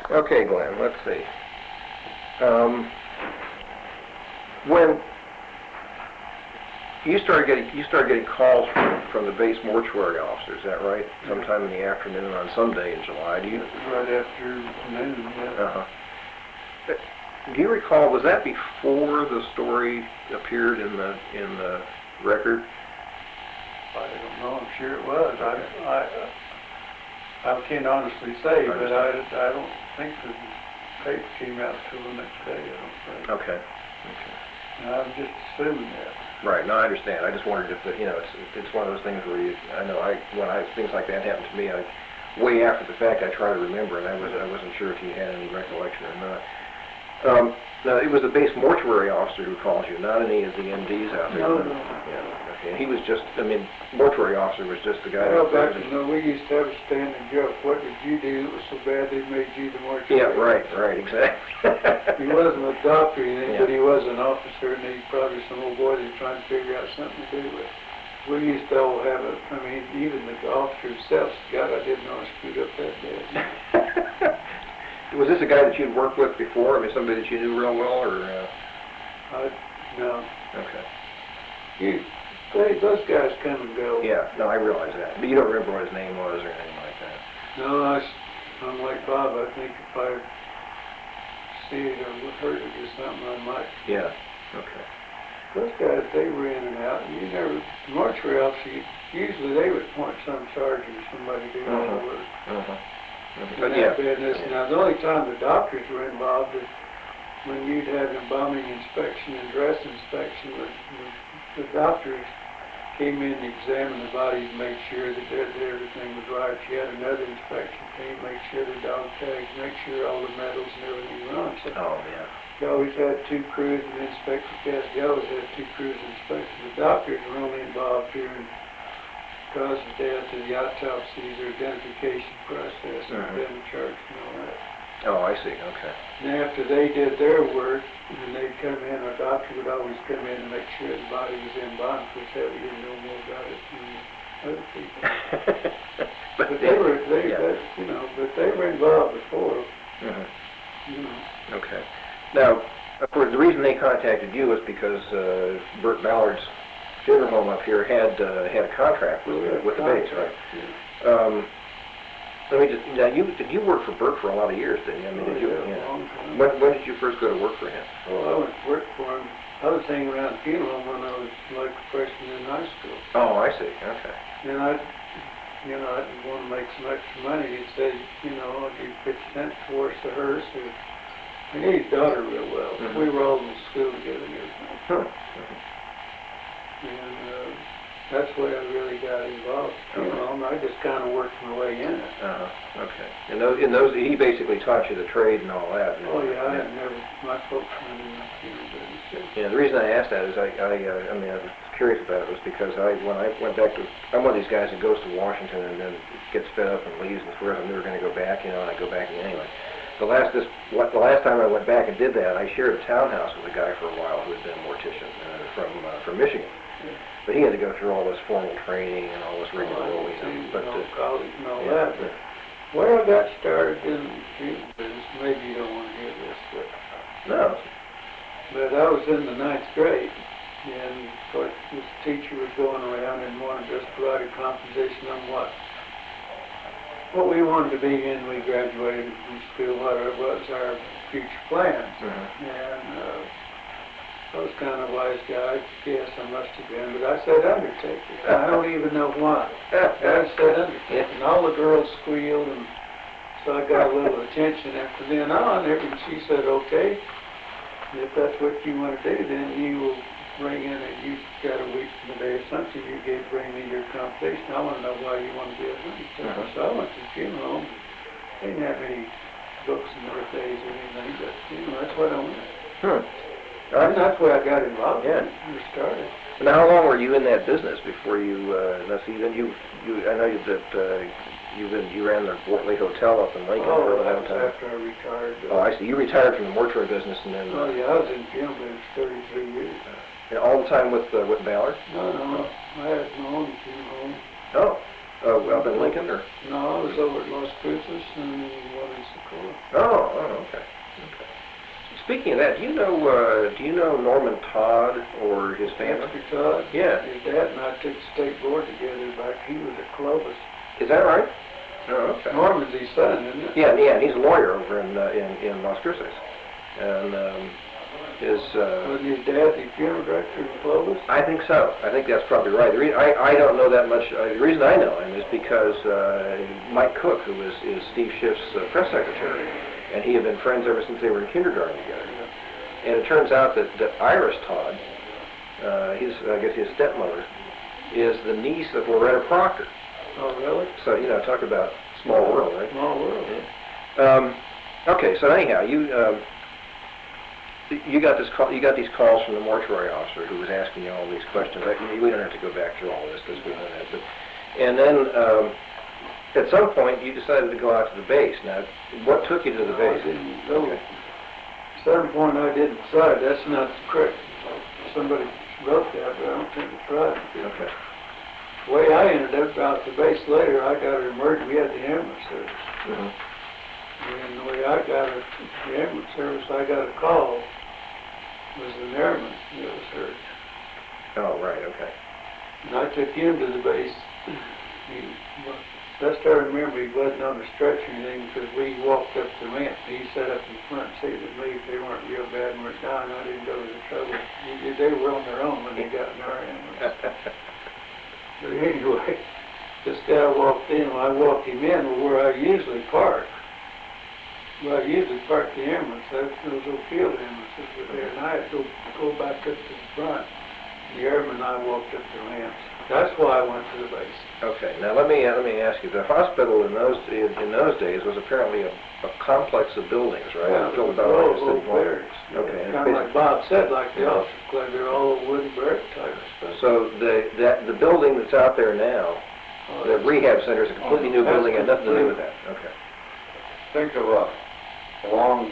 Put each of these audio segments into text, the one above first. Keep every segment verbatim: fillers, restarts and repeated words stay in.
Okay, Glenn, let's see. Um, when you started getting you started getting calls from, from the base mortuary officer, is that right? Sometime in the afternoon on some day in July, do you? Right after noon, yeah. Uh-huh. Do you recall, was that before the story appeared in the in the record? I don't know, I'm sure it was. I, I, I can't honestly say, but I, I don't think the paper came out till the next day, I don't think. Okay. Okay. And I'm just assuming that. Right. No, I understand. I just wondered if the, you know, it's it's one of those things where you, I know I when I things like that happen to me, I way after the fact I try to remember, and I was I wasn't sure if you had any recollection or not. Um, now it was the base mortuary officer who called you, not any of the M Ds out there. No, no. Yeah. Okay. And he was just, I mean, mortuary officer was just the guy. Well, that back in the, we used to have a standing joke. What did you do that was so bad they made you the mortuary? Yeah. Right. Right. Exactly. He wasn't a doctor or anything, Yeah. but he was an officer, and he probably some old boy that was trying to figure out something to do with. We used to all have a, I mean, even the officer himself, God, I didn't know I screwed up that bad. Was this a guy that you'd worked with before? I mean, somebody that you knew real well, or? Uh... I, no. Okay. You, they, those guys come and go. Yeah, no, I realize that. But you don't remember what his name was or anything like that? No, I, I'm like Bob. I think if I see it or heard it or something, I might. Yeah, okay. Those guys, they were in and out. You never, the mortuary officer, usually they would point some sergeant or somebody doing all the work. Uh-huh. But yeah. business. Yeah. Now, the only time the doctors were involved is when you'd have embalming inspection and dress inspection. The, the, the doctors came in and examined the body to make sure that, that everything was right. You had another inspection team, make sure the dog tags, make sure all the metals and everything were on. So Oh, yeah. you always had two crews and inspect the test. You always had two crews and inspect. The doctors were only involved here in cause of death, to the autopsies, or identification process, and Uh-huh. then charge and all that. Oh, I see, okay. And after they did their work, and they'd come in, our doctor would always come in and make sure the body was in bond, because that we didn't know more about it than other people. but, but they were, they, yeah. that, you know, but they were involved before, Uh-huh. you know. Okay. Now, of course, the reason they contacted you was because uh, Burt Ballard's funeral home up here had uh, had a contract with, uh, with the base, right? Yeah. Um, let me just, now you, did you work for Burt for a lot of years, didn't you? I mean, Oh, did you? yeah, Yeah. a long time. When, when did you first go to work for him? Well, I went to work for him. I was hanging around the funeral home when I was like a freshman in high school. Oh, I see, okay. And I, you know, I didn't want to make some extra money. He'd say, you know, I'll give fifty cents towards the hearse. Or, I knew his daughter real well. Mm-hmm. We were all in school together and everything. Huh. And uh, that's where I really got involved. You know, and I just kind of worked my way in it. Uh-huh, okay. In those, in those, he basically taught you the trade and all that. Oh yeah, I had never, my folks went in the funeral business. Yeah, the reason I asked that is I, I, uh, I mean, I was curious about it was because I, when I went back to, I'm one of these guys that goes to Washington and then gets fed up and leaves and swears I'm never going to go back, you know, and I go back anyway. The last, this, the last time I went back and did that, I shared a townhouse with a guy for a while who had been a mortician uh, from uh, from Michigan. Yeah. But he had to go through all this formal training and all this rigmarole, Oh, you know. you But know, uh, college and all yeah, that. But where I got started in the funeral business, maybe you don't want to hear this, but no. But I was in the ninth grade, and of course this teacher was going around and wanted us to write a composition on what what we wanted to be in. We graduated from school, what it was our future plans. Mm-hmm. And uh, I was kind of a wise guy. Yes, I must have been, but I said undertaker. I don't even know why. I said undertaker, and all the girls squealed, and so I got a little attention after then on. And she said, okay, if that's what you want to do, then you will bring in, and you've got a week from the day of something, you gave bring me your composition. I want to know why you want to be a undertaker. Uh-huh. So I went to the funeral home. They didn't have any books and birthdays or anything, but you know, that's what I wanted. Hmm. And that's where I got involved. Yeah. We started. Now, how long were you in that business before you? Uh, now, see, then you, you, I know you that uh, you been you ran the Wortley Hotel up in Lincoln Oh, for a that long was time. after I retired. Oh, I see. You retired from the mortuary business and then. Oh, yeah, I was in funeral business thirty-three years. And all the time with uh, with Ballard? No, no, I had my own funeral home. Oh, uh, up in Lincoln, or? No, I was over at Las Cruces and one in Socorro. Oh, oh, okay. Okay. Speaking of that, do you know uh, do you know Norman Todd or his family? Mister Todd? Yeah. His dad and I took the state board together back, he was at Clovis. Is that right? Oh, okay. Norman's his son, isn't it? Yeah, yeah. He's a lawyer over in uh, in in Las Cruces, and um, his. Uh, Wasn't his dad the funeral director in Clovis? I think so. I think that's probably right. The reason, I I don't know that much. Uh, the reason I know him is because uh, Mike Cook, who is is Steve Schiff's uh, press secretary, and he have been friends ever since they were in kindergarten together. And it turns out that, that Iris Todd, uh, his I guess his stepmother, is the niece of Loretta Proctor. Oh, really? So, you know, talk about small world, right? Small world. Yeah. Um, okay, so anyhow, you um, you got this call, you got these calls from the mortuary officer who was asking you all these questions. I, we don't have to go back through all this because we know that. But, and then um, at some point you decided to go out to the base. Now, what took you to the No, base? I didn't go. Okay. At some point I didn't decide. That's not correct. Somebody wrote that, but I don't think it's right. Okay. The way I ended up out the base later, I got an emergency. We had the ambulance service. Mm-hmm. And the way I got it, the ambulance service, I got a call, was an airman that was hurt. Oh, right, okay. And I took him to the base. He, best I remember, he wasn't on the stretcher or anything because we walked up the ramp. He sat up in the front seat with me. If they weren't real bad and were dying, I didn't go to the trouble. He, they were on their own when they got in our ambulance. But anyway, this guy walked in. When I walked him in, was where I usually park. Well, I usually park the ambulance. Those old field ambulances were there. And I had to go, go back up to the front. The airman and I walked up the ramps. That's why I went to the base. Okay. Now let me uh, let me ask you. The hospital in those in, in those days was apparently a, a complex of buildings, right? Yeah, It was built it was about all like a old city block. barracks. Okay. and Kind of like basi- Bob said, like the Yeah. officer club, they're all wooden barrack type of stuff. So the that the building that's out there now, Oh, the that's- rehab center, is a completely new That's building, and nothing to do with complete. that. Okay. Think of a long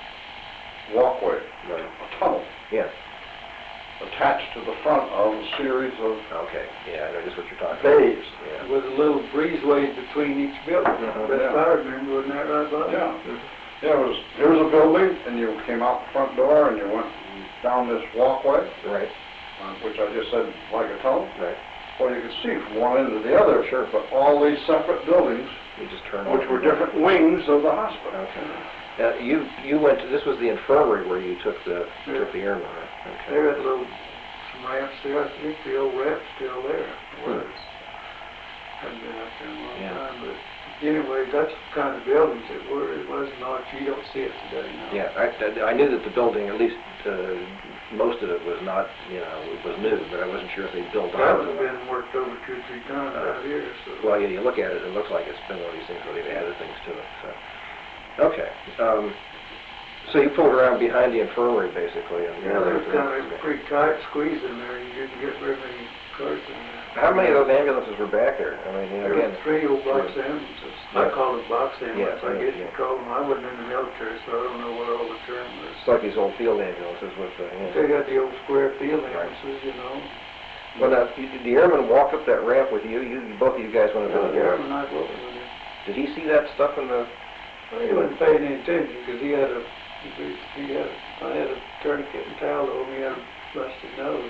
walkway, Right. a tunnel, Yeah. attached to the front of a series of Okay. Yeah, I know just what you're talking about. bays. Yeah. With a little breezeways between each building. Uh-huh. Best Yeah. I remember, wasn't that right, Bob? Yeah. Mhm. Yeah, it was, here's a building, and you came out the front door, and you went down this walkway, Right. uh, which I just said like a tunnel. Right. Well, you could see from one end to the other, Sure. but all these separate buildings, You just turn. which on. were different wings of the hospital. Okay. Now you you went to this was the infirmary where you took the Yeah. took the airman. Right? Okay. There had little, some ramps there, I think the old ramp's still there. Hmm. Was. Hadn't been up there in a long Yeah. time, but anyway, that's the kind of buildings it were. It wasn't like you don't see it today now. Yeah, I, I knew that the building, at least uh, most of it was not, you know, it was new, but I wasn't sure if they built That on would have it. been worked over two or three times out here, so. Well, yeah, you look at it, it looks like it's been one of these things where they've added things to it. So, okay. Um, so you pulled around behind the infirmary, basically, and you Yeah, know, it there was was kind of pretty tight squeeze in there. You didn't get very many cars in there. How many of those ambulances were back there? I mean, you know, There again, were three old box Yeah. ambulances. Yeah. I call them box ambulances, Yeah, I guess yeah. you call them. I wasn't in the military, so I don't know what all the term was. it's like these old field ambulances with, uh, you know. They had the old square field Right. ambulances, you know. Well, now, you- did the airman walk up that ramp with you? You, both of you guys went up Yeah, in the the air. airman I was with him. Did he see that stuff in the? Well, he wasn't paying any attention because he had a, he had, I had a tourniquet and towel over me, he had a busted nose.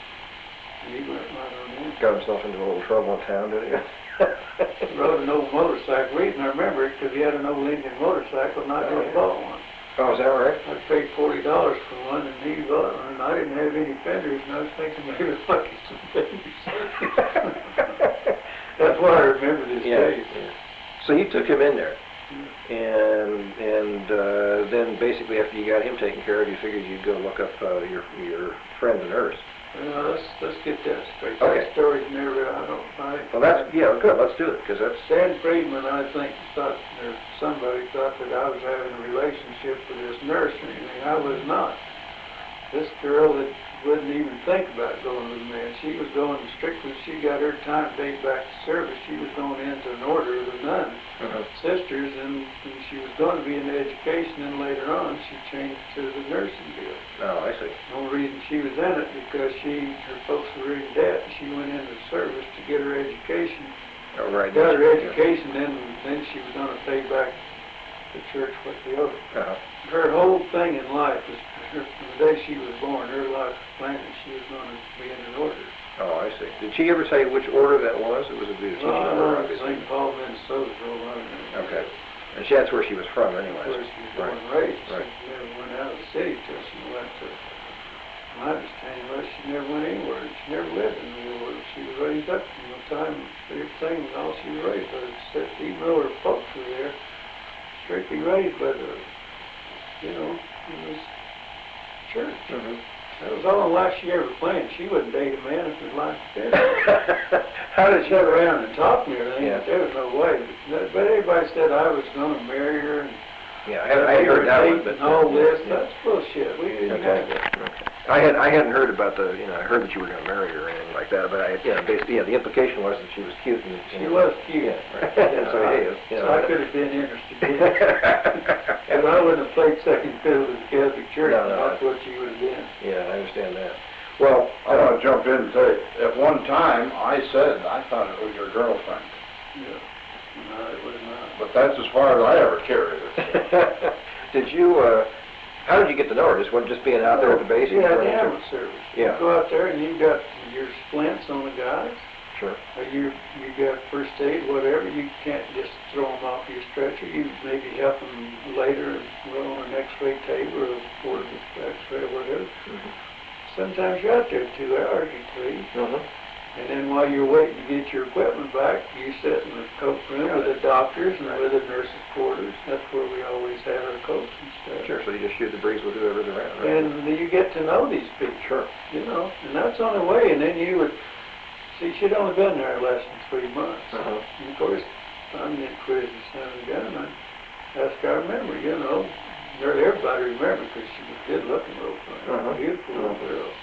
And he went right on in. Got himself into a little trouble in town, did he? He rode an old motorcycle. Reason I remember it because he had an old Indian motorcycle and I Oh, just yeah. bought one. Oh, is that right? I paid forty dollars for one and he bought one and I didn't have any fenders and I was thinking maybe if I get some fenders. That's why I remember this Yeah, day. yeah. So you took him in there, and and uh, then basically after you got him taken care of, you figured you'd go look up uh, your your friend the nurse. Well, let's, let's get that straight. Okay. That story's never, I don't, I. Well, that's yeah, good. Let's do it because that's Stan Friedman, I think, thought, or somebody thought that I was having a relationship with this nurse or anything. I was not. This girl that wouldn't even think about going with a man. She was going strictly, she got her time date back to service. She was going into an order of the nuns, uh sisters, and, and she was going to be in education, and later on she changed to the nursing deal. Oh, I see. The only reason she was in it because she, her folks were in debt, and she went into service to get her education. Oh, right. Got her Yeah. education, then then she was going to pay back the church with the other. Uh-huh. Her whole thing in life was, her, from the day she was born, her life was planned that she was going to be in an order. Oh, I see. Did she ever say which order that was? It was a teaching Well, I order, know obviously. Saint Paul, Minnesota's real running. Okay. And she, that's where she was from anyway. Where she was born Right. and raised. Right. She never went out of the city till she went to, my understanding was she never went anywhere. She never lived in the order. She was raised up from the time, everything was all she was raised by. Except even though her folks were there, strictly raised by the, you know, it was church. Mm-hmm. That was all the life she ever planned. She wouldn't date a man if his life was dead. How did She she... sat around and talked me and everything, Yeah. but there was no way. But, but everybody said I was going to marry her and Yeah, I, had, I had heard that one, but... and all this. Yeah. That's bullshit. We didn't Okay. have that. Okay. I had I hadn't heard about the you know I heard that you were going to marry her or anything like that, but I you know basically yeah the implication was that she was cute and She was cute. Yeah, right. So it is. You So know, I could have been interested in it. But I wouldn't have played second fiddle to the Catholic Church. No, no. That's what she would have been. Yeah, I understand that. Well, I want to jump in and say, at one time, I said, I thought it was your girlfriend. Yeah. No, it was not. But that's as far as I ever carried it. did you? Uh, how did you get to know her? Just when just being out there at the base? and Yeah, running the into- ambulance service. Yeah. You go out there and you got your splints on the guys. Sure. Or you you got first aid, whatever. You can't just throw them off your stretcher. You maybe help them later, well, on an X-ray table or a portable X-ray or whatever. Mm-hmm. Sometimes you're out there two hours or three. Mm-hmm. And then while you're waiting to get your equipment back, you sit in the coat room with the doctors and with the nurses' quarters. That's where we always had our coats and stuff. Sure. So you just shoot the breeze with whoever's around. Right? And you get to know these people. Sure. You know, and that's on the way. And then you would, see, she'd only been there less than three months. Uh-huh. And of course, I'm getting crazy son of a gun. I ask I remember, you know. Nearly everybody remembered because she was good looking little thing. Uh-huh. Beautiful little Uh-huh. girl.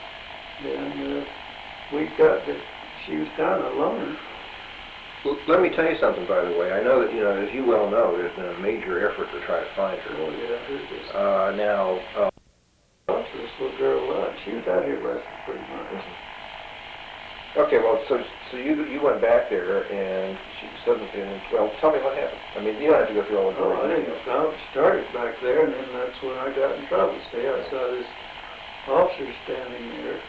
Okay. And uh, we got that she was kind of a loner. Well, let me tell you something, by the way. I know that, you know, as you well know, there's been a major effort to try to find her. Oh, yeah, I heard this. Uh, now, uh, So this little girl was. She was out here less than three months. okay, well, so so you you went back there and she suddenly, and, well, tell me what happened. I mean, you don't have to go through all the Oh, story. I didn't know. I started back there, and then that's when I got in trouble. See, I saw this officer standing there,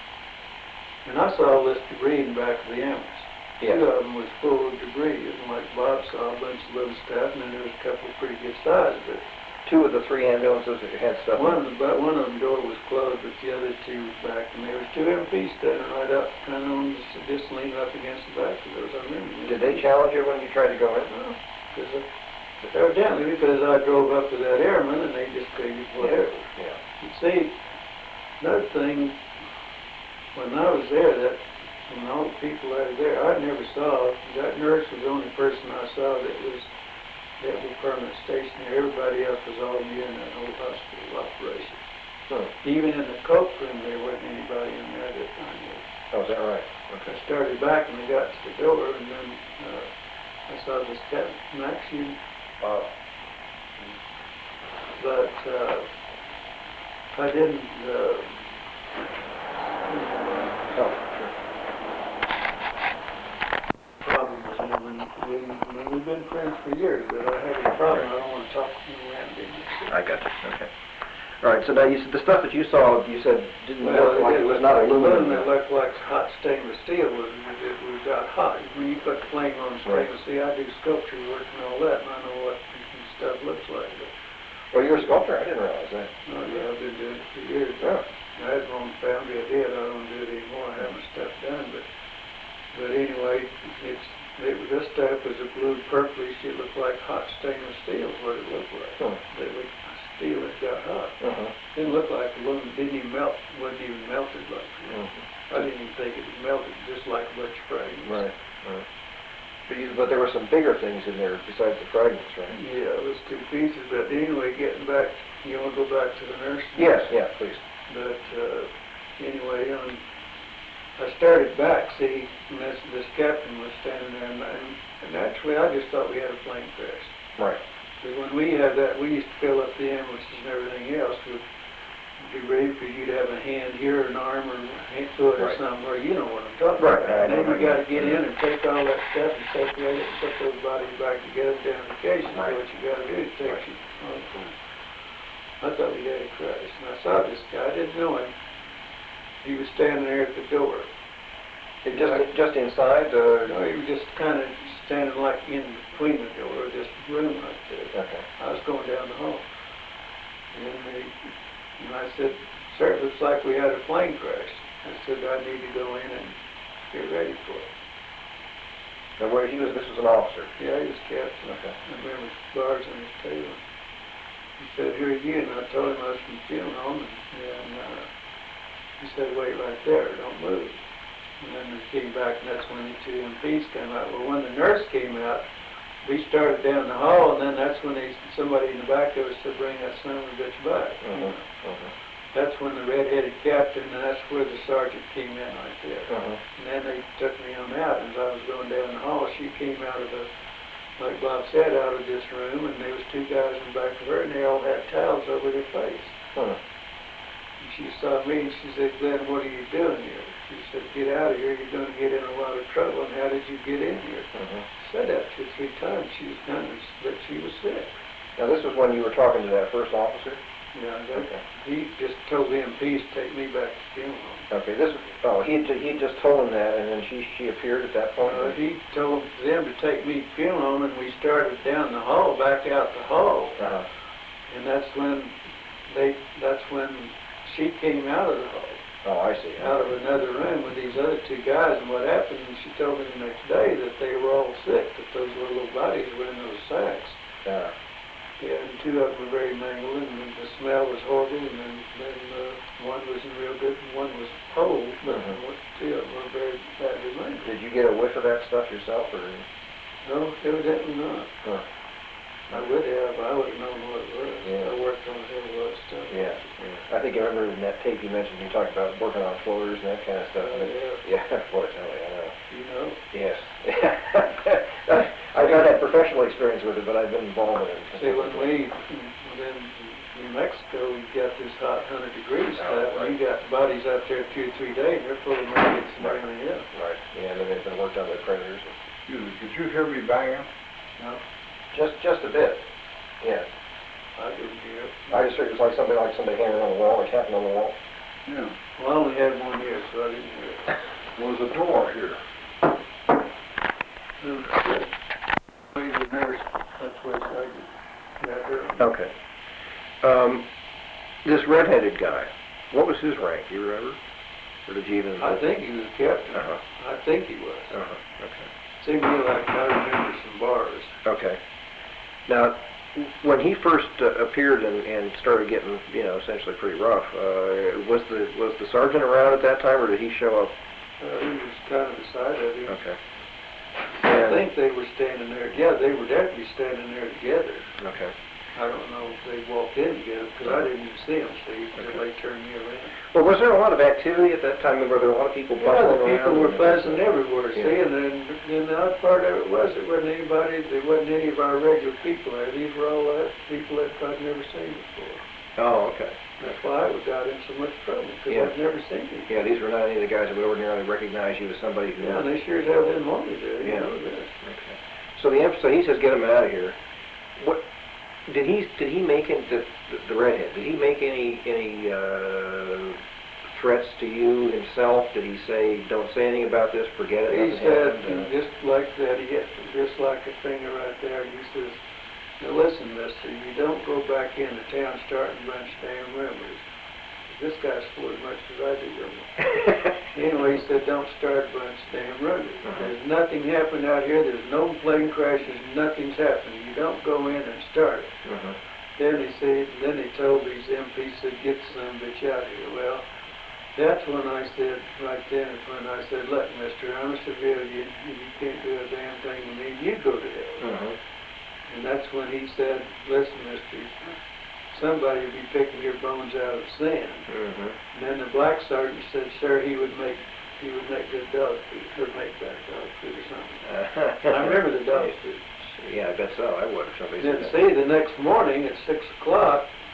and I saw all this debris in the back of the ambulance. Yeah. Two of them was full of debris, and like Bob saw a bunch of little stuff, and then there was a couple of pretty good sized, but Two of the three ambulances that had stuff. in one them. of the, but one of them door was closed, but the other two was back, and there was two M Ps standing right up, kind of on this- just leaning up against the back of those. I remember. Did they challenge you when you tried to go in? No, because evidently because I drove up to that airman, and they just figured whatever. Yeah. You see, another thing, when I was there, that when all the people that were there, I never saw, that nurse was the only person I saw that was, that was permanent stationary. Everybody else was all new in that whole hospital operation. Hmm. Even in the coke room, there wasn't anybody in there that I knew. Oh, is that right? Okay. I started back and I got to the door, and then uh, I saw this cat, and actually, Wow. but uh, I didn't, uh, Oh, problem with him, and we, and we've been friends for years, but I had a problem, I don't want to talk to him around him. I got you. Okay. All right. So now you said the stuff that you saw, you said didn't Well, look like it was not aluminum. It looked like hot stainless steel, was it was got hot. When you put the flame on stainless steel, I do sculpture work and all that, and I know what stuff looks like. But, Well, you're a sculptor. I didn't realize that. oh yeah, I've been doing it for years. Yeah. I had my own family, I did, I don't do it anymore, I have my stuff done, but, but anyway, it's, it, this stuff was a blue purplish, it looked like hot stainless steel is what it looked like. Hmm. It was steel that got hot. Uh-huh. Didn't look like aluminum, didn't even melt, wasn't even melted like that. Mhm. I didn't even think it was melted, just like a bunch of fragments. Right. Right. But, you, but there were some bigger things in there besides the fragments, right? Yeah, it was two pieces, but anyway, getting back, you wanna go back to the nurse? Yes. Yeah. Please. But, uh, anyway, um, I started back, see, and this, this captain was standing there, and, and, and actually, I just thought we had a plane crash. Right. Because when we had that, we used to fill up the ambulances and everything else with be ready for you to have a hand here, or an arm, or a hand, foot, or Right. somewhere. You know what I'm talking Right, about. I And know then what you you gotta mean. get in and take all that stuff and separate it and put those bodies back together down on occasion. Right. So what you gotta do is take Right. you all the time. I thought he had a crash, and I saw this guy. I didn't know him. He was standing there at the door. It just, just inside, uh, No, he was just kind of standing like in between the door, this room right there. okay. I was going down the hall. And they, and I said, sir, it looks like we had a plane crash. I said, I need to go in and get ready for it. And where he was, this was an officer? Yeah, he was captain. Okay. I remember bars on his tail. He said, who are you? And I told him I was from funeral home. And, and uh, he said, wait right there, don't move. And then they came back, and that's when the two M Ps came out. Well, when the nurse came out, we started down the hall, and then that's when they, somebody in the back of us said, bring that son of a bitch back. Mm-hmm. Mm-hmm. That's when the red-headed captain, and that's where the sergeant came in right there. Mm-hmm. And then they took me on out, and as I was going down the hall, she came out of the, like Bob said, out of this room, and there was two guys in the back of her, and they all had towels over their face. Hmm. And she saw me, and she said, Glenn, what are you doing here? She said, get out of here, you're going to get in a lot of trouble, and how did you get in here? Mm-hmm. Said that two or three times. She was kind of, but she was sick. Now, this was when you were talking to that first officer? Yeah, that, Okay. he just told the M Ps to take me back to funeral home. Okay, this, oh, he had, he had just told him that, and then she, she appeared at that point? Uh, he told them to take me to funeral home, and we started down the hall, back out the hall. Uh-huh. And that's when they, that's when she came out of the hall, Oh, I see. out of another room with these other two guys. And what happened, and she told me the next day that they were all sick, that those little bodies were in those sacks. Yeah. Yeah, and two of them were very mangled, and the smell was horrible, and then, then uh, one wasn't real good, and one was whole, but Mhm. two of them were very badly mangled. Did you get a whiff of that stuff yourself, or? No, evidently not. Huh. I would have, I would have known what it was. Yeah. I worked on a hell of a lot of stuff. Yeah, yeah. I think I remember in that tape you mentioned, you talked about working on floors and that kind of stuff. Oh, yeah. Yeah, fortunately, I know. You know? Yes. I've not had professional experience with it, but I've been involved in it. See, when we, then New Mexico, we got this hot hundred degrees Oh, stuff, and you right. got bodies out there two or three days, and they're full of maggots and Right. everything else. Right, yeah, and then they've been worked on by predators. Excuse me, could you hear me banging? No, Just, just a bit, yeah. I didn't hear it. I just heard it was like something like somebody hammering on the wall or tapping on the wall. Yeah. Well, I only had one ear, so I didn't hear it. There was a door here. No, shit. Well, the nurse, that's where I started. Yeah, I heard. Okay. Um, this redheaded guy, what was his rank, do you remember? Or did you even? I think he was a captain. Uh-huh. I think he was. Uh-huh, okay. Seemed to me like I remember some bars. Okay. Now, when he first uh, appeared and, and started getting, you know, essentially pretty rough, uh, was the was the sergeant around at that time, or did he show up? Uh, he was kind of beside of him. Okay. I And- think they were standing there. Yeah, they were definitely standing there together. Okay. I don't know if they walked in together because I didn't even see them, Steve, until Okay. they turned me around. Well, was there a lot of activity at that time? Were there a lot of people Yeah, bustling the around? people were and- fussing everywhere, Yeah. see, and then, then the other part of it was, there wasn't anybody, there wasn't any of our regular people there. These were all uh, people that I'd never seen before. Oh, okay. That's why I got in so much trouble, because Yeah. I'd never seen them. Yeah, these were not any of the guys that would ordinarily recognize you as somebody who... Yeah, and they sure as hell didn't want me to, you Yeah. know this. Okay. So the emphasis, he says, get him out of here. What did he did he make it the, the the redhead? Did he make any any uh, threats to you himself? Did he say, don't say anything about this, forget it? He nothing said, happened, uh, just like that, he had, just like a finger right there, he says, now listen, mister, you don't go back into town starting a bunch of damn rumors. This guy's full as much as I do rumors. Anyway, he said, don't start a bunch of damn rumors. Uh-huh. There's nothing happened out here, there's no plane crashes, nothing's happening. You don't go in and start it. uh-huh. Then he said, then he told these M Ps, said, get the son of a bitch out of here. Well, that's when I said, right then is when I said, look, mister, I'm a civilian, and you can't do a damn thing to me, you go to hell. Uh-huh. And that's when he said, listen, mister, somebody will be picking your bones out of sand. Uh-huh. And then the black sergeant said, sir, he would make, he would make good dog food, or make bad dog food or something. I remember the dog food. Yeah, I bet so. I would if somebody Then said that. see, the next morning at six o'clock,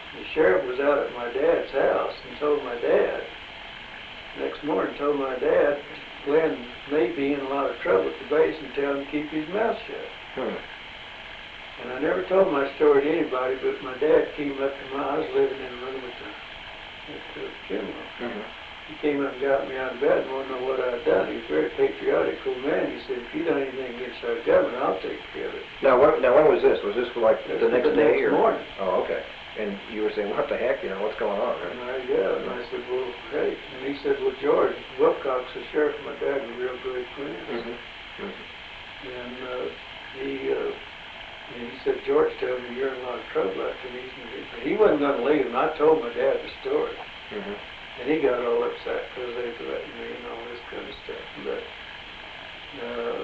the sheriff was out at my dad's house and told my dad, next morning told my dad, Glenn may be in a lot of trouble at the base and tell him to keep his mouth shut. Hmm. And I never told my story to anybody, but my dad came up to my, I was living in a room at the, at the funeral. Mm-hmm. He came up and got me out of bed and wanted to know what I'd done. He was a very patriotic old man. He said, if you done anything against our government, I'll take care of it. Now, when, now when was this? Was this like the This was next the day? next or? morning. Oh, okay. And you were saying, what the heck, you know, what's going on, And right? I, yeah, and I said, well, hey. And he said, well, George Wilcox, the sheriff, and my dad were real good friends. Mm-hmm. Mm-hmm. And uh, he, uh, and he said, George told me you're in a lot of trouble after these. And he wasn't going to leave, and I told my dad the story. Mm-hmm. And he got all upset because they threatened me and all this kind of stuff. But uh,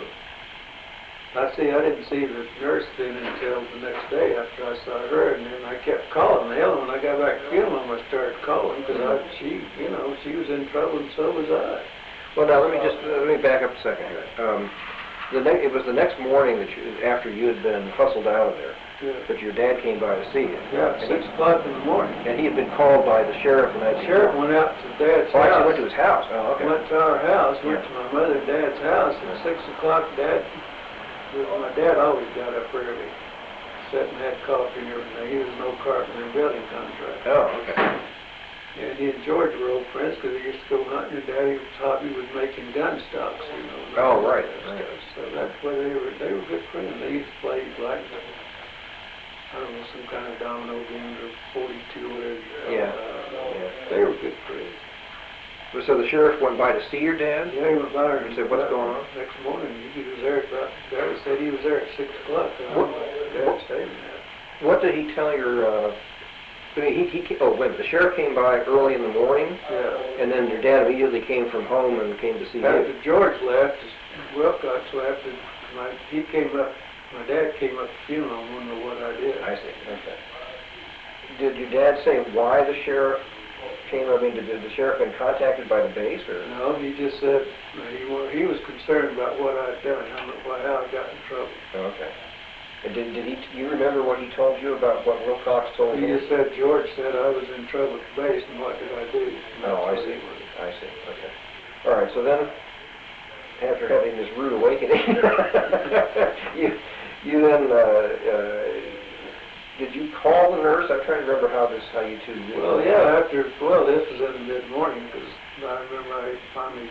I see, I didn't see the nurse then until the next day after I saw her, and then I kept calling. The hell, when I got back to funeral, I started calling because I, she, you know, she was in trouble and so was I. Well, now, let me just, uh, let me back up a second here. Um, the ne- it was the next morning that you, after you had been hustled out of there, Yeah, but your dad came by to see you. yeah And six he, o'clock in the morning. and he had been called by the sheriff the night The before. sheriff went out to Dad's Oh, house. actually went to his house. Oh, okay. Went to our house, went Yeah. to my mother and Dad's house, and at six o'clock, Dad, my dad always got up early, sat and had coffee and everything. He was an old carpenter and building contractor. Oh, okay. And he and George were old friends because they used to go hunting, and Daddy was hobby was making gun stocks, you know. and Oh, all that right, stuff. right. So that's why they were, they were good friends. They used to play like, I don't know, some kind of domino game or forty-two or whatever. Yeah, Uh, yeah. They were good friends. So the sheriff went by to see your dad? Yeah, he went by her He said, "What's going on?" Next morning, he was there about, Dad said he was there at six o'clock. And What- Dad stayed there. What did he tell your, uh, I mean, he, he, ca- oh, wait a minute, the sheriff came by early in the morning, Yeah. and then your dad immediately came from home and came to see you? After George left, Wilcox left, and my, he came up, my dad came up to the funeral and wanted to know what I did. I see, okay. Did your dad say why the sheriff came, I mean, did did the sheriff been contacted by the base, or? No, he just said, uh, he wa, he was concerned about what I'd done, how, mu- how I got in trouble. Oh, okay. And did, did he, do you remember what he told you about what Wilcox told He you? just said, George said I was in trouble at the base, and what did I do? And that's Oh, I what see, he wanted. I see, okay. All right, so then, after having this rude awakening, you, you then, uh, uh, did you call the nurse? I'm trying to remember how this, how you two did. Well, yeah, after, well, this was in the mid-morning, because I remember I finally,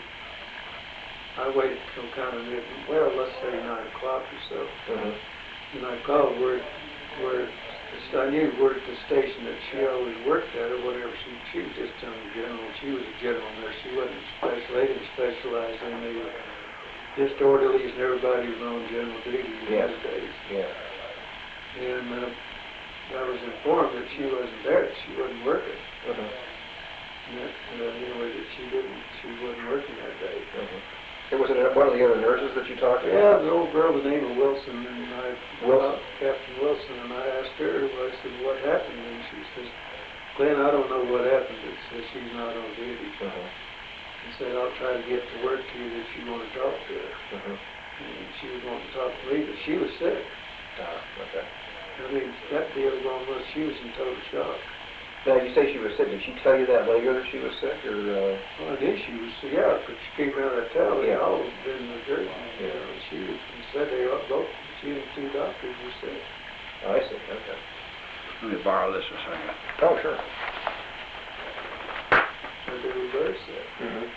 I waited till kind of mid, well, let's say nine o'clock or so. Mhm. And I called where, where, I knew where at the station that she always worked at or whatever. She, she was just a general, she was a general nurse. She wasn't special, they didn't specialize in the, just orderlies and everybody was on general duty in Yes. those days. Yeah. And uh, I was informed that she wasn't there, that she wasn't working. Mhm. And that, uh, anyway, that she didn't, she wasn't working that day. Mhm. And was it one of the other nurses that you talked to? Yeah, the old girl was named Wilson, and I, Wilson? Captain Wilson, and I asked her, I said, what happened? And she says, Glenn, I don't know what happened. It says she's not on duty. Mhm. He said, I'll try to get the word to you that you want to talk to her. Mhm. And she was wanting to talk to me, but she was sick. Ah, okay. I mean, that deal going was she was in total shock. Now, you say she was sick. Did she tell you that later that she was sick, or? Uh... Well, I did. She was, yeah, but she came out of that town. They Yeah. all been in the dirt. You Yeah. know, she was, he said they all, both, she and two doctors were sick. Oh, I see. Okay. Let me borrow this a second. Oh, sure. But they were very sick. Mhm.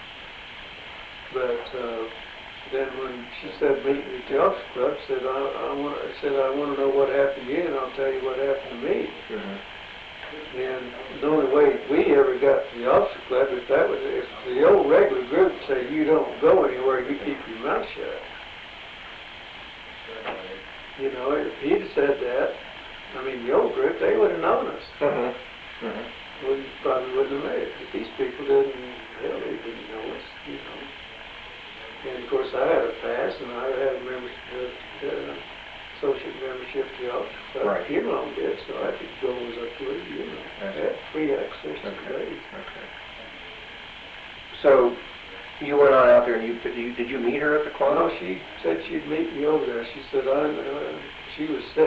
But uh, then when she said meet me at the office club, said I, I want, I said I want to know what happened to you, and I'll tell you what happened to me. Mhm. And the only way we ever got to the officer club, if that was, if the old regular group say you don't go anywhere, you keep your mouth shut. You know, if he'd have said that, I mean, the old group, they would have known us. Mhm. Mhm. We probably wouldn't have made it. But these people didn't, hell, they didn't know us, you know. And of course, I had a pass, and I had a membership, uh, associate membership to the office club. Right. Funeral did, so I could go as a tour, you know. I I see. had free access to the Okay. days. Okay. So, you went on out there, and you, did you, did you meet her at the club? Well, no, she said she'd meet me over there. She said, I, uh, she was sick.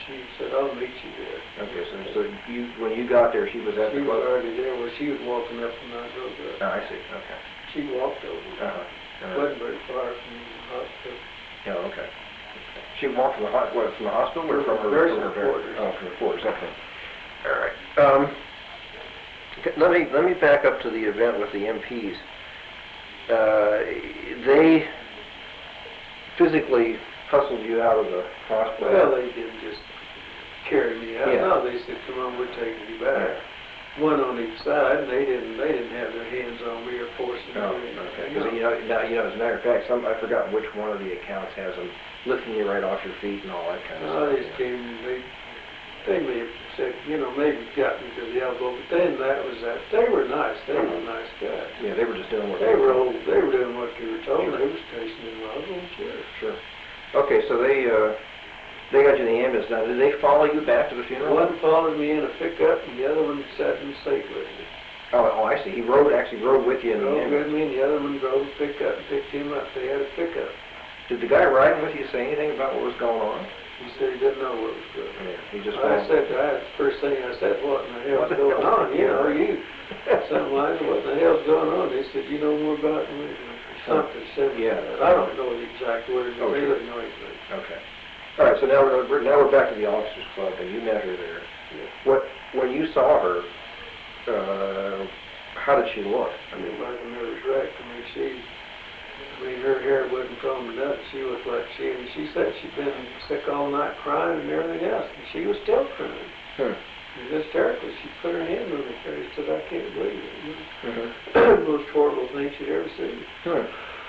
she said, I'll meet you there. Okay, so, so you, when you got there, she was at She the was club? already there, well, she was walking up from my road. Oh, I see, okay. She walked over. Uh-huh. Uh-huh. Wasn't very far from the hospital. Yeah, okay. She walked from the hot, what, from the hospital or from her? Nursing from her quarters. Oh, from the quarters, okay. All right. Um, okay, let me, let me back up to the event with the M Ps. Uh, they physically hustled you out of the hospital? Well, they didn't just carry me out. Yeah. No, they said, come on, we're taking you back. One on each side, and they didn't, they didn't have their hands on me or forcing Oh, me. okay. Because, you know, now, you know, as a matter of fact, some, I've forgotten which one of the accounts has them lifting you right off your feet and all that kind of No, stuff. they just came, they, they may have said, you know, maybe got me to the elbow, but then that was that. They were nice, they were nice guys. Yeah, they were just doing what They were old, they were doing what they were told, they were stationed in Roswell, sure. Sure. Okay, so they, uh, they got you in the ambulance. Now, did they follow you back to the funeral? One followed me in a pickup, and the other one sat in the seat with me. Oh, oh, I see. He rode, actually rode with you in the Drove ambulance. with me, and the other one drove a pickup and picked him up. They had a pickup. Did the guy riding with you say anything about what was going on? He said he didn't know what was going on. Yeah, he just. I said, I, first thing I said, what in the hell's going on? You know, you, something like, what in the hell's going on? They said, you know more about me, something similar. Yeah. I don't know the exact words, but Oh, they sure. didn't know anything. Okay. All right. So now we're we're- now we're back to the officers' club, and you met her there. Yeah. What when you saw her? Uh, how did she look? I mean, like a nervous wreck. I mean, she, I mean, her hair wasn't combed up. She looked like she, and she said she'd been sick all night crying and everything else, and she was still crying. Hmm. It was hysterical. She put her hand on her face, said, I can't believe it. You know? Mm-hmm. Most horrible thing she'd ever seen. Hmm.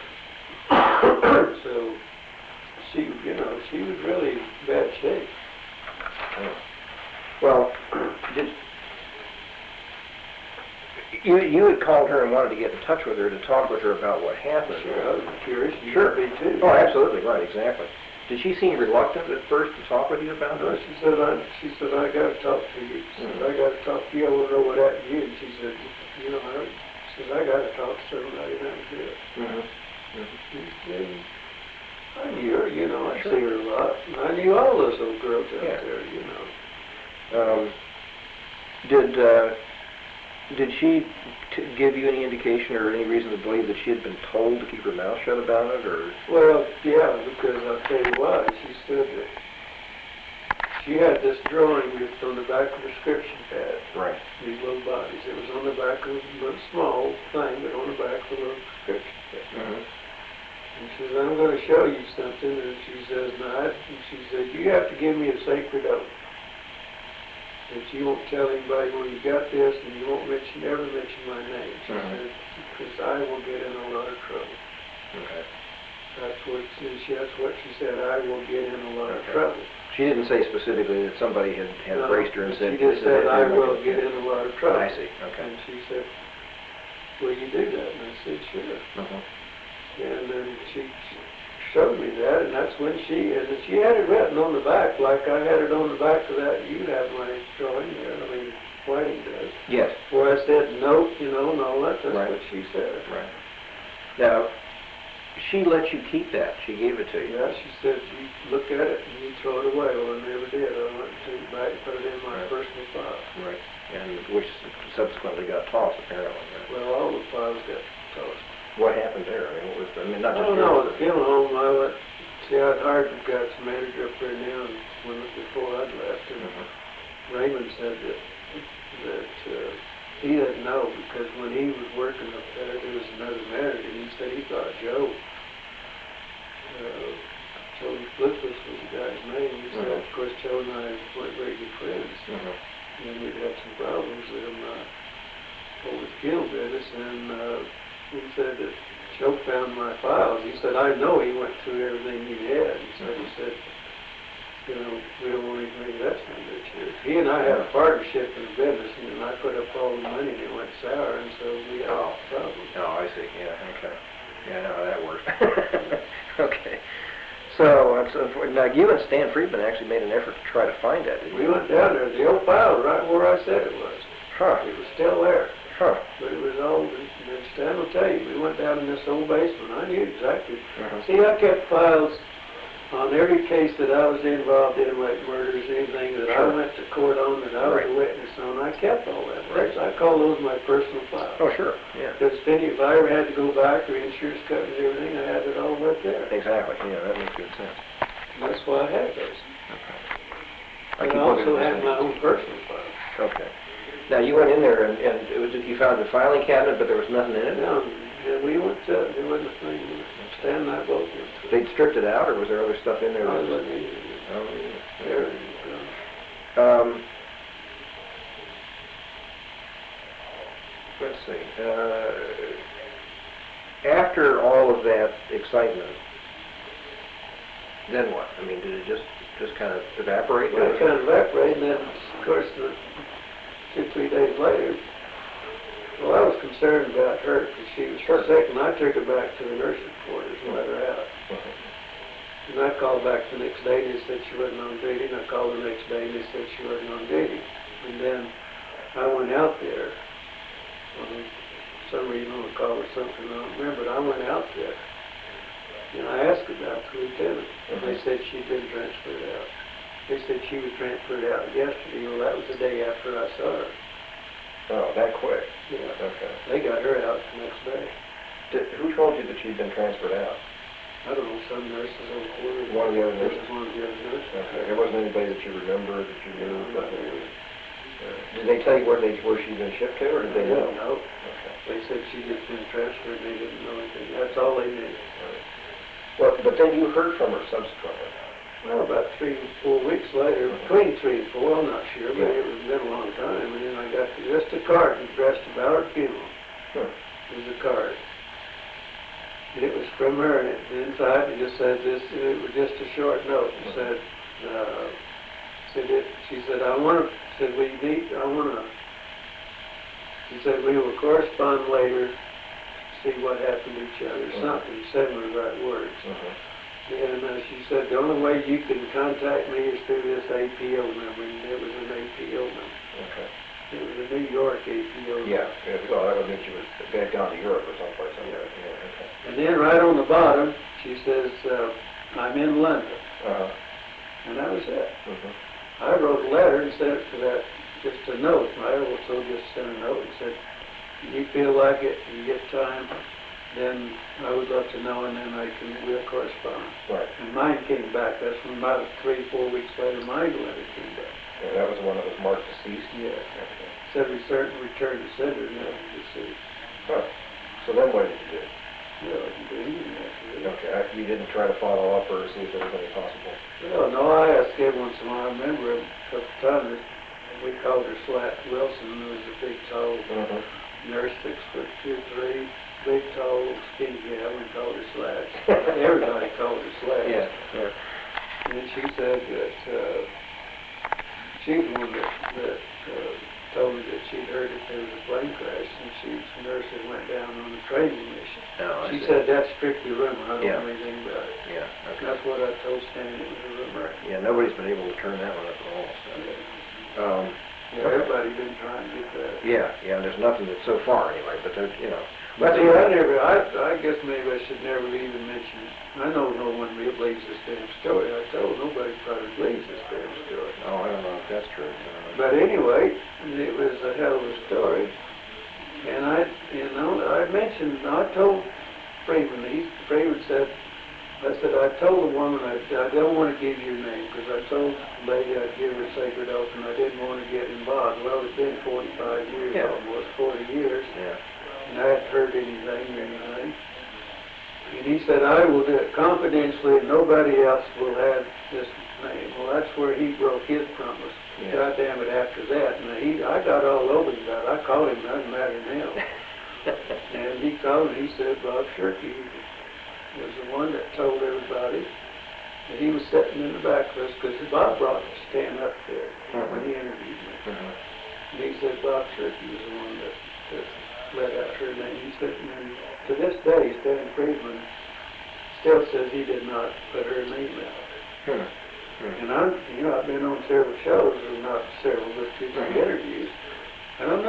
So, she, you know, she was really in bad shape. Hmm. Well, did you you had called her and wanted to get in touch with her to talk with her about what happened? Sure, I was curious. You Sure. would be too. Oh, absolutely, right, exactly. Did she seem reluctant at first to talk with you about No, this? she said, I, she said, I gotta talk to you. She said, I gotta talk to you. I wanna know what happened to you. And she said, you know, I, she said, I gotta talk to somebody. And that was it. Mm-hmm. And I knew her, you know, I Sure. see her a lot. And I knew all those old girls out Yeah. there, you know. Um, did uh, did she t give you any indication or any reason to believe that she had been told to keep her mouth shut about it, or? Well, yeah, because I'll tell you why. She said that she had this drawing that's on the back of the prescription pad. Right. These little bodies. It was on the back of a small thing, but on the back of a little prescription pad. Mm-hmm. And she says, I'm going to show you something. And she says, no, I, and she said, you have to give me a sacred oath that you won't tell anybody when you got this, and you won't mention, ever mention my name. She Mhm. said, because I will get in a lot of trouble. Okay. That's what she, that's what she said, I will get in a lot of Okay. trouble. She didn't say specifically that somebody had, had No, braced her and said. She just "This is said, it, I you're not will gonna-" get in a lot of trouble. I see, okay. And she said, will you do that? And I said, sure. Mhm. And then she showed me that, and that's when she, and she had it written on the back, like I had it on the back of that, you have my drawing there, I mean, Whiting does. Yes. Where I said, note, you know, and all that, that's Right. what she said. Right. Now, she let you keep that. She gave it to you. Yeah, she said, you look at it and you throw it away. Well, I never did. I went and took it back and put it in my Right. personal file. Right. And which subsequently got tossed, apparently. Right? Well, all the files got tossed. What happened there? I mean, what was the, I mean, not I just don't yours. know, at the funeral home, I went, see, I'd hired the guy's manager up there now, and when, before I'd left, and Mhm. Raymond said that, that, uh, he didn't know, because when he was working up there, there was another manager, and he said he thought Joe, uh, Joe Blitzless was the guy's name. He said, Mhm. of course, Joe and I weren't very good friends, Mhm. and we'd had some problems with him, uh, over the funeral business, and, uh, he said that Joe found my files. He said, I know he went through everything he had. He said, he said, you know, we don't want anything that's not good here. He and I had a partnership in the business, and I put up all the money, and it went sour, and so we had a problem. Oh, I see. Yeah, okay. Yeah, I know how that works. Okay. So, uh, so, now you and Stan Friedman actually made an effort to try to find that, didn't We you? went down there, the old file right where I said it was. Huh. It was still there, Huh. but it was old, and and Stan will tell you, we went down in this old basement. I knew exactly. Mhm. See, I kept files on every case that I was involved in, like murders, anything that I Sure. went to court on, that I was Right. a witness on, I kept all that. Right. I call those my personal files. Oh, sure, yeah. Because if any, if I ever had to go back or insurance covers everything, I had it all right there. Exactly, yeah, that makes good sense. And that's why I had those. I And keep I looking also at had this my thing. own personal files. Okay. Now, you went in there and, and it was, you found the filing cabinet, but there was nothing in it? Yeah, and we went to, there wasn't a thing, Stan and I both went to. They'd stripped it out, or was there other stuff in there? I that- wasn't even Oh, there. yeah. Um, let's see, uh, after all of that excitement, then what? I mean, did it just, just kind of evaporate? Well, it kind of evaporated, and then, of course, the two, three days later, well, I was concerned about her, because she was sick, and I took her back to the nursing quarters and let her out. Mhm. And I called back the next day, and they said she wasn't on duty, and I called the next day, and they said she wasn't on duty. And then I went out there, um, some reason on a call or something, I don't remember, but I went out there, and I asked about the lieutenant, and they said she'd been transferred out. They said she was transferred out yesterday, well, that was the day after I saw her. Oh, that quick? Yeah, Okay. they got her out the next day. Did, who told you that she'd been transferred out? I don't know, some nurses on quarters. One of the other This nurses? is one of the other nurses. Okay, it wasn't anybody that you remember, that you knew? No, not really. Uh, Did they tell you where they, where she'd been shipped to, or did they know? No, Okay. they said she just been transferred, they didn't know anything, that's all they knew. Well, but then you heard from her subsequently. Well, about three, four weeks later, between three and four, I'm not sure, but Yeah. it was been a long time, and then I got just a card addressed about her funeral. Hmm. It was a card. And it was from her, and it, inside it just said this, it was just a short note. It said, uh, said it, she said, I want to, said we need, I want to, she said, we will correspond later, see what happened to each other, Mhm. something, seven of the right words. Mhm. And uh, she said, the only way you can contact me is through this A P O number, and it was an A P O number. Okay. It was a New York A P O number. Yeah, yeah, well, that would mean she was, had gone to Europe or someplace. Yeah. Yeah, okay. And then right on the bottom, she says, uh, I'm in London. Uh-huh. And that was it. Mhm. I wrote a letter and sent it to that, just a note. I also just sent a note and said, if you feel like it, you get time, then I would love to know, and then I can, we'll correspond. Right. And mine came back. That's when about three, four weeks later, my letter came back. Yeah, that was the one that was marked deceased? Yeah. Okay. Said we certainly return to sender, now you see. Huh. So then what did you do? Yeah, I can do anything after that. Okay, I- you didn't try to follow up or see if there was any possible? Well, no, I asked every once in a while. I remember a couple of times, we called her Slat Wilson, who was a big, tall Mm-hmm. nurse, six foot two, three, big, tall, skinny gal, we called her Slat. Everybody called her Slat. Yeah, yeah. And she said that, uh, she was the one that, that, uh, told me that she'd heard that there was a plane crash, and she was a nurse that went down on a training mission. Oh, I She see. said that's strictly rumor, I don't Yeah. know anything about it. Yeah, okay. That's what I told Stan, it was a rumor. Right, yeah, nobody's been able to turn that one up at all, so. Um, Yeah, everybody's been trying to get that. yeah, yeah, and there's nothing that, so far anyway, but there's, you know. But see, I never, I, I guess maybe I should never even mention it. I know no one really believes this damn story. I told nobody probably believes this damn story. Oh, I don't know if that's true. Uh, But anyway, it was a hell of a story. And I, you know, I mentioned, I told Freeman, he, Freeman said, I said, I told the woman, I, I don't want to give you a name, because I told the lady I'd give her a sacred oath, and I didn't want to get involved. Well, it's been forty-five years, Yeah. almost forty years, yeah. and I hadn't heard anything or anything. And he said, I will do it confidentially, and nobody else will have this name. Well, that's where he broke his promise. Yeah. God damn it, after that. And he, I got all over him about it. I called him, doesn't matter now. And he called and he said, Bob Shirkey was the one that told everybody that he was sitting in the back of us, because Bob brought Stan up there when he interviewed me. Mhm. And he said Bob Shirkey was the one that, that let out her name. He said, and to this day, Stan Friedman still says he did not put her name out. Hmm. Hmm. And I'm, you know, I've been on several shows, or not several, but two, three interviews, and I'm not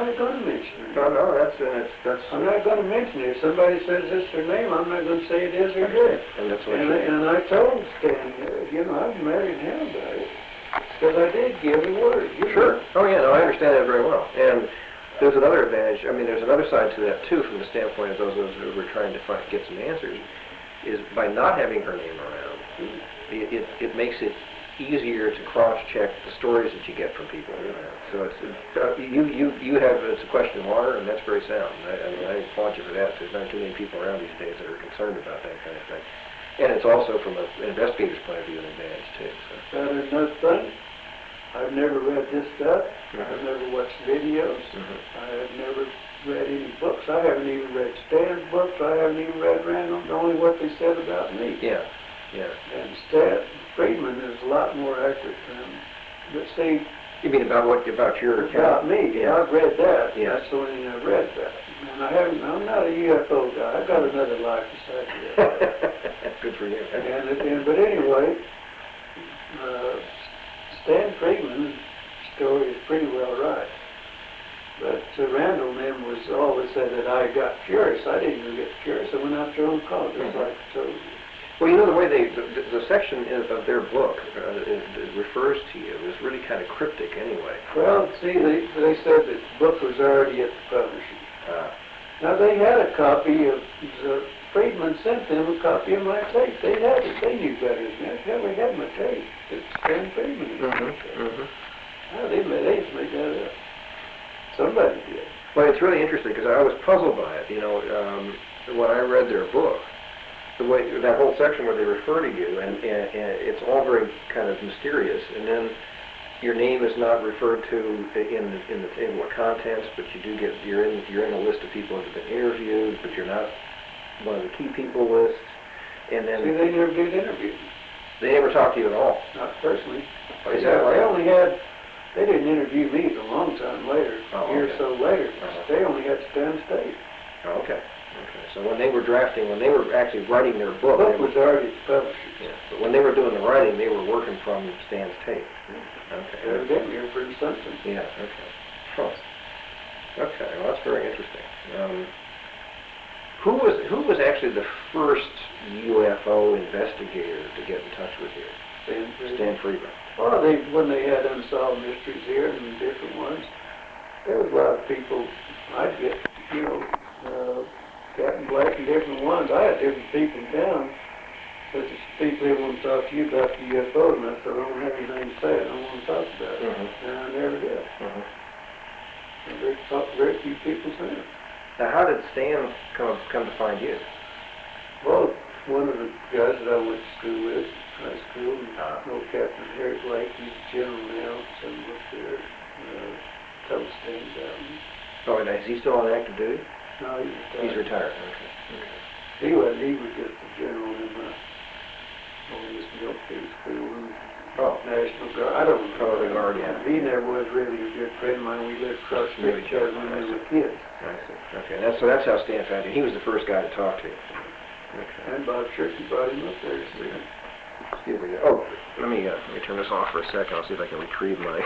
not gonna mention her No, name. no, that's, uh, that's, that's. I'm not gonna mention it. If somebody says this is her name, I'm not gonna say it is or it isn't. And that's what And, I- and I told Stan, uh, you know, I've married him about it, because I did give the word. you know. Sure. Oh, yeah, no, I understand that very well. And there's another advantage, I mean, there's another side to that too, from the standpoint of those of us who were trying to find, get some answers, is by not having her name around, it, it, it makes it easier to cross-check the stories that you get from people. So it's, uh, you, you, you have, it's a question of honor, and that's very sound. I, I mean, I applaud you for that. There's not too many people around these days that are concerned about that kind of thing. And it's also, from a, an investigator's point of view, an advantage too. So. That is another thing. I've never read this stuff. Mhm. I've never watched videos. Mhm. I have never read any books. I haven't even read Stan's books. I haven't even read Randall, only what they said about me. Yeah, yeah. And Stan Friedman is a lot more accurate than him. But see, You mean about what, about your account? about me, Yeah. I've read that. Yeah. That's the only thing I've read that. And I haven't, I'm not a U F O guy. I've got another life besides U F O. Good for you. And, and, but anyway, uh, Stan Friedman's story is pretty well right. But uh, Randall and them was always said that I got curious. I didn't even get curious. I went out there on call, just Mhm. like I told you. Well, you know, the way they, the, the section is- of their book uh, it, it refers to you is really kind of cryptic anyway. Well, see, they, they said that the book was already at the publishing. Uh, Now, they had a copy of, uh, Friedman sent them a copy of my tape. They had it. They knew better than that. Hell, they had my tape. It's Stan Friedman. mm-hmm, mm-hmm. Oh, they made, they just made that up. Somebody did. Well, it's really interesting because I was puzzled by it. You know, um, when I read their book, the way that whole section where they refer to you, and, and, and it's all very kind of mysterious. And then your name is not referred to in the, in the table of contents, but you do get you're in you're in a list of people that have been interviewed, but you're not one of the key people lists. And then See, they never did interview me. they never talked to you at all. Not personally. Is They, that right? they only had, they didn't interview me until a long time later, Oh, a year okay. or so later. Uh-huh. They only had Stan State. Oh, okay. Okay. So when they were drafting, when they were actually writing their The book, book they were, was already published. yeah, but when they were doing the writing, they were working from Stan's tape. Okay. Evidently, or for something. Yeah. Okay. Huh. Okay. Well, that's very interesting. Um, who was who was actually the first U F O investigator to get in touch with you? Stan Friedman. Stan Friedman. Well, they, when they had Unsolved Mysteries here and different ones, there was a lot of people, I'd get, you know, uh, Captain Black and different ones. I had different people down, such as people that want to talk to you about the U F O, and I said, I don't have anything to say, I don't want to talk about it. Mhm. And I never did. Uh-huh. And very, very few people said it. Now, how did Stan come come to find you? Well, one of the guys that I went to school with, high school, and Ah. know Captain Harry Blake, he's general now, some up there, uh, told Stan about me. Oh, and is he still on active duty? No, he retired. He's retired. Okay. Okay. He was, he was just a general in my, on this military school, and Oh. National Guard, I don't know. Oh, the Guard, yeah. He never was really a good friend of mine, we lived across the Really street together when close. we were kids. I see. Okay. That's, so that's how Stan found you. He was the first guy to talk to you. Okay. And Bob Shirky brought him up there to see him. Excuse me. Oh, let me uh, let me turn this off for a second. I'll see if I can retrieve my.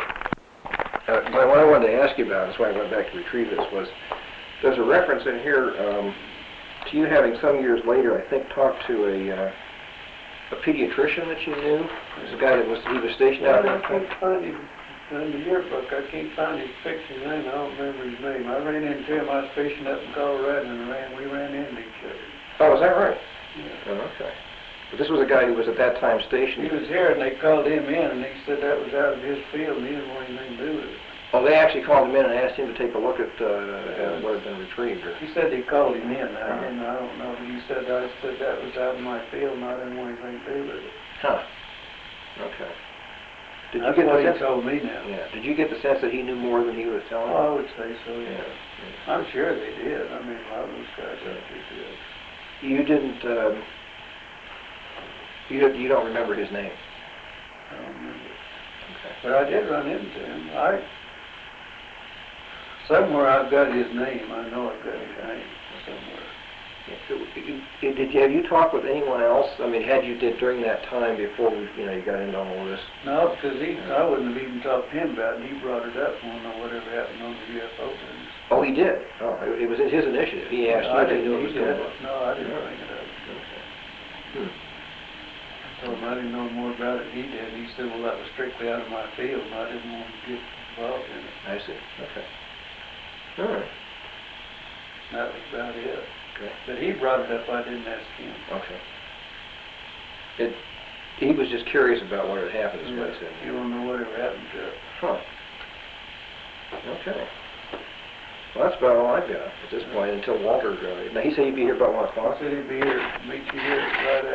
Uh, but what I wanted to ask you about, that's why I went back to retrieve this, was there's a reference in here um, to you having some years later, I think, talked to a uh, a pediatrician that you knew. There's a guy that was he was stationed out I there. can't find him, in the yearbook, I can't find his picture name, I don't remember his name. I ran into him, I was fishing up in Colorado, and ran, we ran into each other. Oh, is that right? Yeah. Oh, okay. But this was a guy who was at that time stationed. He was here, and they called him in, and he said that was out of his field, and he didn't want anything to do with it. Oh, they actually called him in and asked him to take a look at, uh, at what had been retrieved. Or... He said they called him in, I Uh-huh. didn't, I don't know, but he said, I said that was out of my field, and I didn't want anything to do with it. Huh. Okay. Did you That's get what the he sense? told me now. Yeah. Did you get the sense that he knew more than he was telling? Oh, I would say so, Yeah. yeah. Yeah. I'm sure they did, I mean, a lot of those guys out there did. You didn't. Um, you don't- you don't remember his name. I don't remember. Okay. But I did run into him. I, somewhere I've got his name. I know I've got his name somewhere. So, you- you- Did you, have you talked with anyone else? I mean, had you did during that time before, we, you know, you got into all this? No, because he, I wouldn't have even talked to him about it, and he brought it up, wanna know whatever happened on the U F O business. Oh, he did? Oh, it it was his initiative. He asked I you to didn't, do he it. did, no, I didn't bring it up. Hmm. I told him I didn't know more about it than he did, he said, well, that was strictly out of my field, and I didn't want to get involved in it. I see, okay. All right, That was about it. okay, But he brought it up, I didn't ask him. okay. It, he was just curious about what had happened, is what he said. You don't know whatever happened to it. Huh. Okay. Well, that's about all I've got at this point until Walter, uh, now he said he'd be here about one I o'clock? said he'd be here, meet you here right